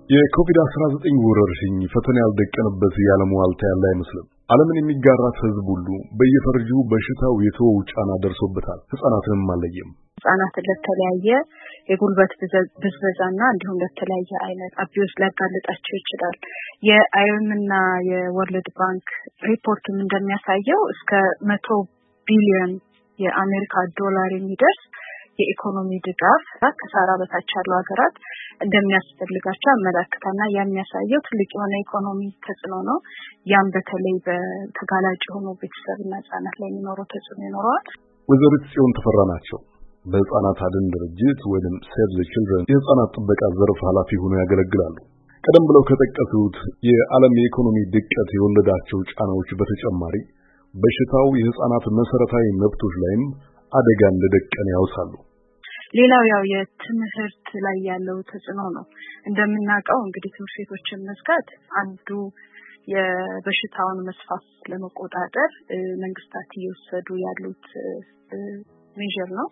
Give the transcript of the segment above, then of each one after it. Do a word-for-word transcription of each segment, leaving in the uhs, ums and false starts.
የኮቪድ አስራ ዘጠኝ ወረርሽኝ ፈተና ያልደቀነበት የዓለም ዋልታ ያለ አይመስልም። ዓለምን የሚጋራት ህዝብ ሁሉ በየፈርጁ በሽታው የተወው ጫና ደርሶበታል። ህፃናትንም አለየም። ህፃናትን ለተለያየ የጉልበት ብዝበዛና እንዲሁም ለተለያየ አይነት አቢዩስ ሊያጋልጣቸው ይችላል። የአይኤምና የወርልድ ባንክ ሪፖርትም እንደሚያሳየው እስከ መቶ ቢሊዮን የአሜሪካ ዶላር የሚደርስ የኢኮኖሚ ድጋፍ ከሳራ በታች ያሉ ሀገራት እንደሚያስፈልጋቸው አመላክታና የሚያሳየው ትልቅ የሆነ ኢኮኖሚ ተጽዕኖ ነው። ያም በተለይ በተጋላጭ ሆኖ ቤተሰብና ህፃናት ላይ የሚኖረው ተጽዕኖ ይኖረዋል። ወይዘሪት ጽዮን ተፈራ ናቸው። በህፃናት አድን ድርጅት ወይም ሴቭ ዘ ቺልድረን የህፃናት ጥበቃ ዘርፍ ኃላፊ ሆነው ያገለግላሉ። ቀደም ብለው ከጠቀሱት የዓለም የኢኮኖሚ ድቀት የወለዳቸው ጫናዎች በተጨማሪ በሽታው የህፃናት መሰረታዊ መብቶች ላይም አደጋ እንደደቀነ ያውሳሉ። ሌላው ያው የትምህርት ላይ ያለው ተጽዕኖ ነው። እንደምናውቀው እንግዲህ ትምህርት ቤቶችን መዝጋት አንዱ የበሽታውን መስፋፋት ለመቆጣጠር መንግስታት እየወሰዱ ያሉት ሜጀር ነው።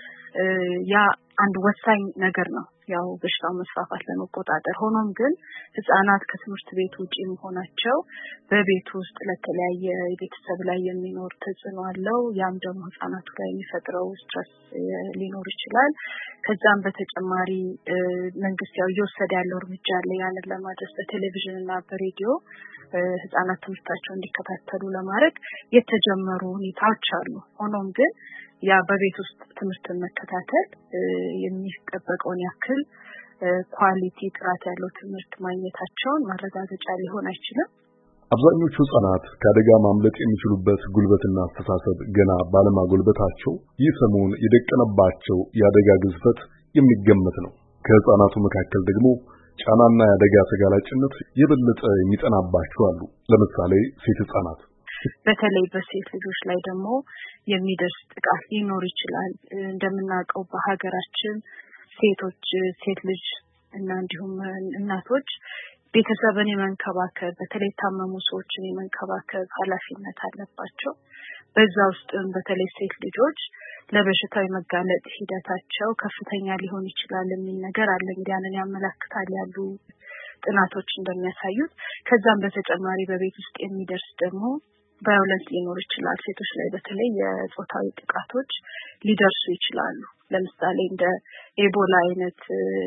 ያ አንድ ወሳኝ ነገር ነው ያው በሽታው መስፋፋት ለመቆጣጠር። ሆኖም ግን ህፃናት ከትምህርት ቤት ውጪ መሆናቸው በቤት ውስጥ ለተለያየ የቤተሰብ ላይ የሚኖር ተጽዕኖ አለው። ያም ደግሞ ህፃናቱ ላይ የሚፈጥረው ስትረስ ሊኖር ይችላል። ከዛም በተጨማሪ መንግስት ያው እየወሰደ ያለው እርምጃ አለ። ያንን ለማድረስ በቴሌቪዥን እና በሬዲዮ ህፃናት ትምህርታቸውን እንዲከታተሉ ለማድረግ የተጀመሩ ሁኔታዎች አሉ። ሆኖም ግን ያ በቤት ውስጥ ትምህርትን መከታተል የሚጠበቀውን ያክል ኳሊቲ ጥራት ያለው ትምህርት ማግኘታቸውን ማረጋገጫ ሊሆን አይችልም። አብዛኞቹ ህፃናት ከአደጋ ማምለጥ የሚችሉበት ጉልበትና አስተሳሰብ ገና ባለማጎልበታቸው ይህ ሰሞን የደቀነባቸው የአደጋ ግዝፈት የሚገመት ነው። ከህፃናቱ መካከል ደግሞ ጫናና የአደጋ ተጋላጭነት የበለጠ የሚጠናባቸው አሉ። ለምሳሌ ሴት ህፃናት በተለይ በሴት ልጆች ላይ ደግሞ የሚደርስ ጥቃት ሊኖር ይችላል። እንደምናውቀው በሀገራችን ሴቶች ሴት ልጅ እና እንዲሁም እናቶች ቤተሰብን የመንከባከብ በተለይ ታመሙ ሰዎችን የመንከባከብ ኃላፊነት አለባቸው። በዛ ውስጥም በተለይ ሴት ልጆች ለበሽታው የመጋለጥ ሂደታቸው ከፍተኛ ሊሆን ይችላል የሚል ነገር አለ። እንዲያንን ያመለክታል ያሉ ጥናቶች እንደሚያሳዩት። ከዛም በተጨማሪ በቤት ውስጥ የሚደርስ ደግሞ ቫዮለንስ ሊኖር ይችላል። ሴቶች ላይ በተለይ የጾታዊ ጥቃቶች ሊደርሱ ይችላሉ። ለምሳሌ እንደ ኤቦላ አይነት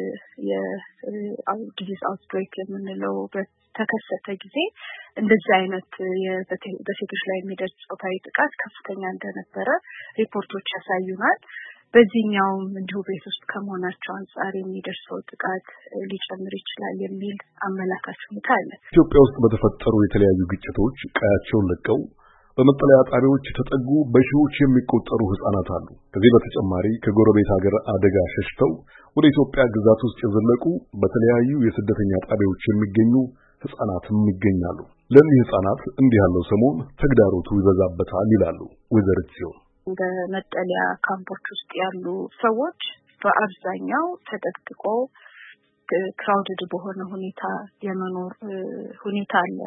የዲዚዝ አውትብሬክ የምንለው በተከሰተ ጊዜ እንደዚህ አይነት በሴቶች ላይ የሚደርስ ጾታዊ ጥቃት ከፍተኛ እንደነበረ ሪፖርቶች ያሳዩናል። በዚህኛውም እንዲሁ ቤት ውስጥ ከመሆናቸው አንጻር የሚደርሰው ጥቃት ሊጨምር ይችላል የሚል አመላካች ሁኔታ አለ። ኢትዮጵያ ውስጥ በተፈጠሩ የተለያዩ ግጭቶች ቀያቸውን ለቀው በመጠለያ ጣቢያዎች ተጠጉ በሺዎች የሚቆጠሩ ህፃናት አሉ። ከዚህ በተጨማሪ ከጎረቤት ሀገር አደጋ ሸሽተው ወደ ኢትዮጵያ ግዛት ውስጥ የዘለቁ በተለያዩ የስደተኛ ጣቢያዎች የሚገኙ ህፃናትም ይገኛሉ። ለእነዚህ ህፃናት እንዲህ ያለው ሰሞን ተግዳሮቱ ይበዛበታል ይላሉ ወይዘሪት ጽዮን። በመጠለያ ካምፖች ውስጥ ያሉ ሰዎች በአብዛኛው ተጠቅጥቆ ክራውድድ በሆነ ሁኔታ የመኖር ሁኔታ አለ።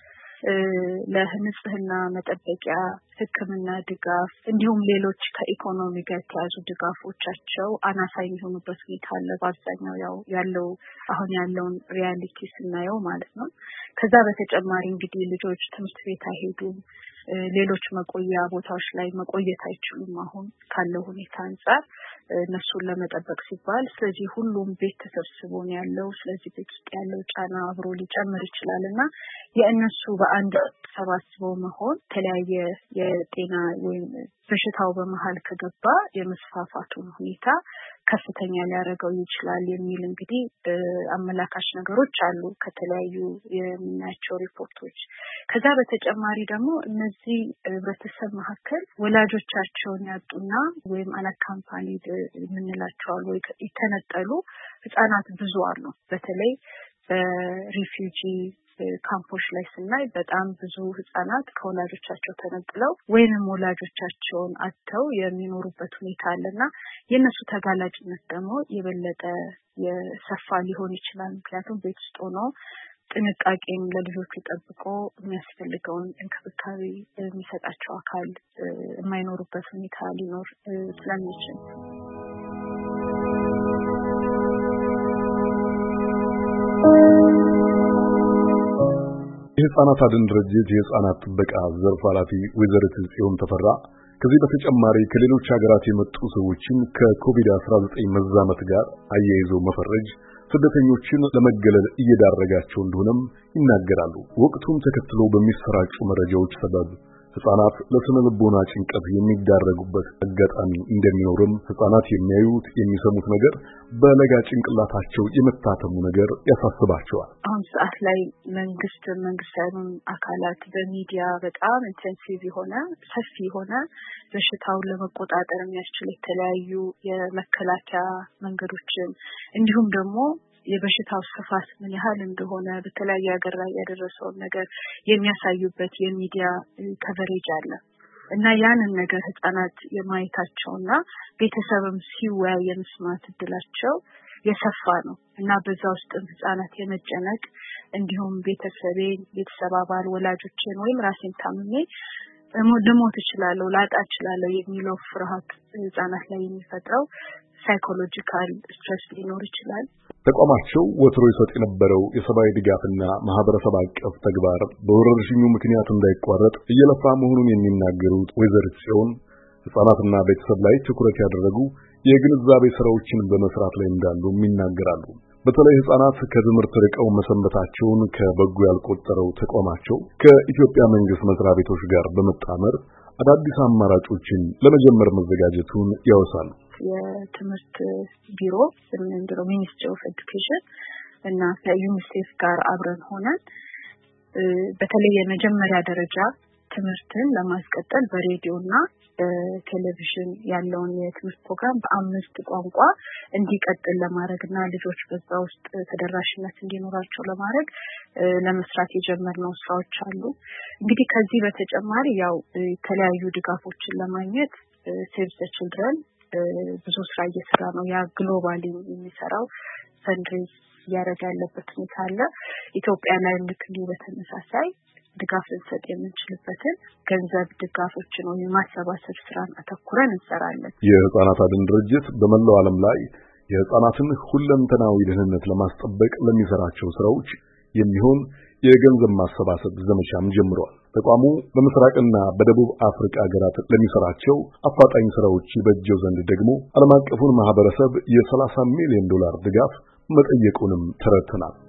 ለንጽህና መጠበቂያ ህክምና ድጋፍ እንዲሁም ሌሎች ከኢኮኖሚ ጋር የተያዙ ድጋፎቻቸው አናሳ የሚሆኑበት ሁኔታ አለ። በአብዛኛው ያው ያለው አሁን ያለውን ሪያሊቲ ስናየው ማለት ነው። ከዛ በተጨማሪ እንግዲህ ልጆች ትምህርት ቤት አይሄዱም። ሌሎች መቆያ ቦታዎች ላይ መቆየት አይችሉም አሁን ካለው ሁኔታ አንፃር እነሱን ለመጠበቅ ሲባል። ስለዚህ ሁሉም ቤት ተሰብስቦ ነው ያለው። ስለዚህ ቤት ውስጥ ያለው ጫና አብሮ ሊጨምር ይችላልና የእነሱ በአንድ ተሰባስበው መሆን ተለያየ የጤና ወይም በሽታው በመሃል ከገባ የመስፋፋቱን ሁኔታ ከፍተኛ ሊያደርገው ይችላል የሚል እንግዲህ አመላካች ነገሮች አሉ ከተለያዩ የምናያቸው ሪፖርቶች። ከዛ በተጨማሪ ደግሞ እነዚህ በተሰብ መካከል ወላጆቻቸውን ያጡና ወይም አላካምፓኒድ የምንላቸው ወይ የተነጠሉ ህፃናት ብዙ አሉ። በተለይ በሪፊውጂ ካምፖች ላይ ስናይ በጣም ብዙ ህፃናት ከወላጆቻቸው ተነጥለው ወይንም ወላጆቻቸውን አጥተው የሚኖሩበት ሁኔታ አለና የነሱ ተጋላጭነት ደግሞ የበለጠ የሰፋ ሊሆን ይችላል። ምክንያቱም ቤት ውስጥ ሆኖ ጥንቃቄን ለልጆቹ ጠብቆ የሚያስፈልገውን እንክብካቤ የሚሰጣቸው አካል የማይኖሩበት ሁኔታ ሊኖር ስለሚችል Thank you. የሕፃናት አድን ድርጅት የሕፃናት ጥበቃ ዘርፍ ኃላፊ ወይዘሪት ጽዮን ተፈራ ከዚህ በተጨማሪ ከሌሎች ሀገራት የመጡ ሰዎችን ከኮቪድ አስራ ዘጠኝ መዛመት ጋር አያይዞ መፈረጅ ስደተኞችን ለመገለል እየዳረጋቸው እንደሆነም ይናገራሉ። ወቅቱን ተከትሎ በሚሰራጩ መረጃዎች ሰበብ ሕፃናት ለስነ ልቦና ጭንቀት የሚዳረጉበት አጋጣሚ እንደሚኖርም ሕፃናት የሚያዩት የሚሰሙት ነገር በለጋ ጭንቅላታቸው የመታተሙ ነገር ያሳስባቸዋል። አሁን ሰዓት ላይ መንግስት መንግስታዊ አካላት በሚዲያ በጣም ኢንቴንሲቭ የሆነ ሰፊ የሆነ በሽታውን ለመቆጣጠር የሚያስችል የተለያዩ የመከላከያ መንገዶችን እንዲሁም ደግሞ የበሽታው ስፋት ምን ያህል እንደሆነ በተለያየ ሀገር ላይ ያደረሰውን ነገር የሚያሳዩበት የሚዲያ ከቨሬጅ አለ እና ያንን ነገር ሕፃናት የማየታቸውና ቤተሰብም ሲወያይ የመስማት እድላቸው የሰፋ ነው እና በዛ ውስጥ ሕፃናት የመጨነቅ እንዲሁም ቤተሰቤን ቤተሰብ አባል ወላጆችን ወይም ራሴን ታምሜ ልሞት እችላለሁ ላጣ እችላለሁ የሚለው ፍርሃት ሕፃናት ላይ የሚፈጥረው ሳይኮሎጂካል ስትረስ ሊኖር ይችላል። ተቋማቸው ወትሮ ይሰጥ የነበረው የሰብአዊ ድጋፍና ማህበረሰብ አቀፍ ተግባር በወረርሽኙ ምክንያት እንዳይቋረጥ እየለፋ መሆኑን የሚናገሩት ወይዘሪት ጽዮን ሕፃናትና ቤተሰብ ላይ ትኩረት ያደረጉ የግንዛቤ ስራዎችን በመስራት ላይ እንዳሉ ይናገራሉ። በተለይ ሕፃናት ከትምህርት ርቀው መሰንበታቸውን ከበጎ ያልቆጠረው ተቋማቸው ከኢትዮጵያ መንግስት መስሪያ ቤቶች ጋር በመጣመር አዳዲስ አማራጮችን ለመጀመር መዘጋጀቱን ያወሳሉ። የትምህርት ቢሮ እንድሮ ሚኒስትሪ ኦፍ ኤዱኬሽን እና ከዩኒሴፍ ጋር አብረን ሆነን በተለይ የመጀመሪያ ደረጃ ትምህርትን ለማስቀጠል በሬዲዮና ቴሌቪዥን ያለውን የትምህርት ፕሮግራም በአምስት ቋንቋ እንዲቀጥል ለማድረግና ልጆች በዛ ውስጥ ተደራሽነት እንዲኖራቸው ለማድረግ ለመስራት የጀመርነው ስራዎች አሉ። እንግዲህ ከዚህ በተጨማሪ ያው የተለያዩ ድጋፎችን ለማግኘት ሴቭ ዘ ቺልድረን ብዙ ስራ እየሰራ ነው። ያ ግሎባሊ የሚሰራው ፈንድሬዝ ያደረገ ያለበት ሁኔታ አለ። ኢትዮጵያ ላይ ልክሊ በተመሳሳይ ድጋፍ ልንሰጥ የምንችልበትን ገንዘብ ድጋፎችን ወይ ማሰባሰብ ስራን አተኩረን እንሰራለን። የሕፃናት አድን ድርጅት በመላው ዓለም ላይ የሕፃናትን ሁለንተናዊ ደህንነት ለማስጠበቅ ለሚሰራቸው ስራዎች የሚሆን የገንዘብ ማሰባሰብ ዘመቻም ጀምሯል። ተቋሙ በምስራቅና በደቡብ አፍሪካ ሀገራት ለሚሰራቸው አፋጣኝ ስራዎች ይበጀው ዘንድ ደግሞ ዓለም አቀፉን ማህበረሰብ የሰላሳ ሚሊዮን ዶላር ድጋፍ መጠየቁንም ተረድተናል።